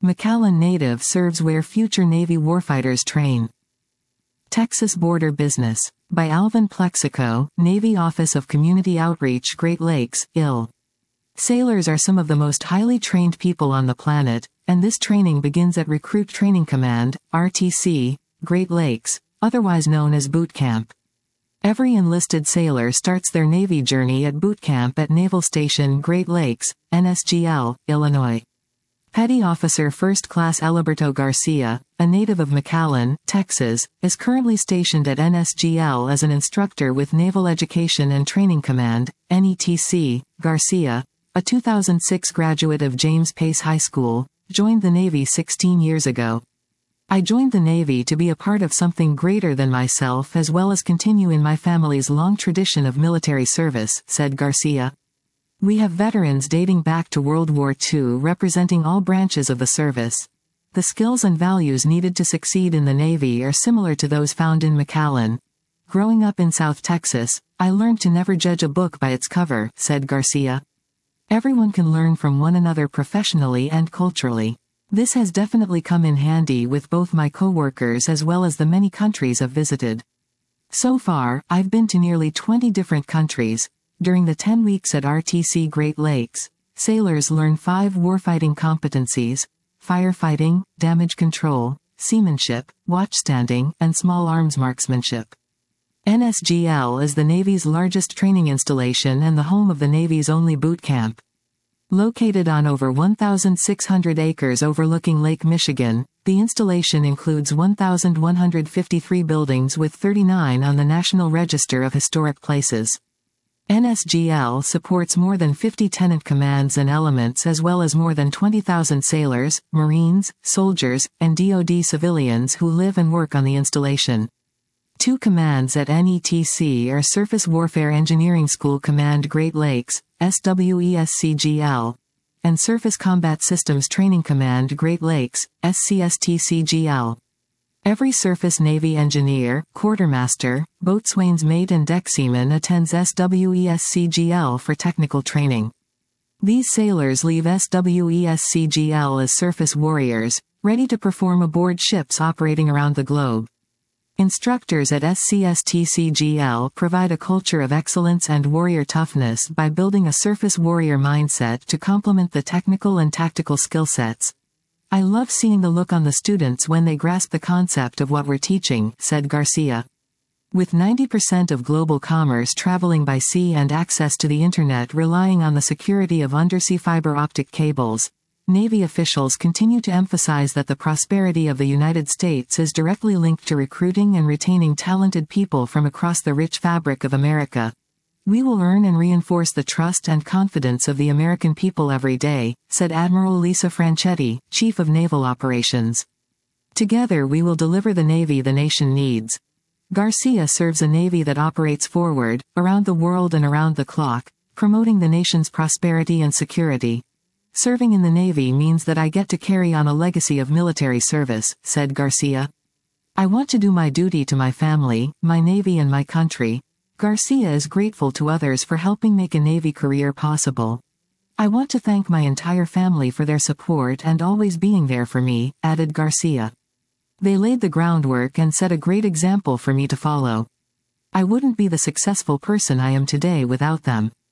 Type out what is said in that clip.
McAllen native serves where future Navy warfighters train. Texas Border Business. By Alvin Plexico, Navy Office of Community Outreach, Great Lakes, IL. Sailors are some of the most highly trained people on the planet, and this training begins at Recruit Training Command, RTC, Great Lakes, otherwise known as boot camp. Every enlisted sailor starts their Navy journey at boot camp at Naval Station Great Lakes, NSGL, Illinois. Petty Officer First Class Eliberto Garcia, a native of McAllen, Texas, is currently stationed at NSGL as an instructor with Naval Education and Training Command, NETC. Garcia, a 2006 graduate of James Pace High School, joined the Navy 16 years ago. I joined the Navy to be a part of something greater than myself as well as continue in my family's long tradition of military service, said Garcia. We have veterans dating back to World War II representing all branches of the service. The skills and values needed to succeed in the Navy are similar to those found in McAllen. Growing up in South Texas, I learned to never judge a book by its cover, said Garcia. Everyone can learn from one another professionally and culturally. This has definitely come in handy with both my coworkers as well as the many countries I've visited. So far, I've been to nearly 20 different countries. During the 10 weeks at RTC Great Lakes, sailors learn 5 warfighting competencies: firefighting, damage control, seamanship, watchstanding, and small arms marksmanship. NSGL is the Navy's largest training installation and the home of the Navy's only boot camp. Located on over 1,600 acres overlooking Lake Michigan, the installation includes 1,153 buildings with 39 on the National Register of Historic Places. NSGL supports more than 50 tenant commands and elements as well as more than 20,000 sailors, Marines, soldiers, and DoD civilians who live and work on the installation. 2 commands at NETC are Surface Warfare Engineering School Command Great Lakes, SWESCGL, and Surface Combat Systems Training Command Great Lakes, SCSTCGL. Every surface Navy engineer, quartermaster, boatswain's mate and deck seaman attends SWESCGL for technical training. These sailors leave SWESCGL as surface warriors, ready to perform aboard ships operating around the globe. Instructors at SCSTCGL provide a culture of excellence and warrior toughness by building a surface warrior mindset to complement the technical and tactical skill sets. I love seeing the look on the students when they grasp the concept of what we're teaching, said Garcia. With 90% of global commerce traveling by sea and access to the Internet relying on the security of undersea fiber optic cables, Navy officials continue to emphasize that the prosperity of the United States is directly linked to recruiting and retaining talented people from across the rich fabric of America. We will earn and reinforce the trust and confidence of the American people every day, said Admiral Lisa Franchetti, Chief of Naval Operations. Together we will deliver the Navy the nation needs. Garcia serves a Navy that operates forward, around the world and around the clock, promoting the nation's prosperity and security. Serving in the Navy means that I get to carry on a legacy of military service, said Garcia. I want to do my duty to my family, my Navy and my country. Garcia is grateful to others for helping make a Navy career possible. I want to thank my entire family for their support and always being there for me, added Garcia. They laid the groundwork and set a great example for me to follow. I wouldn't be the successful person I am today without them.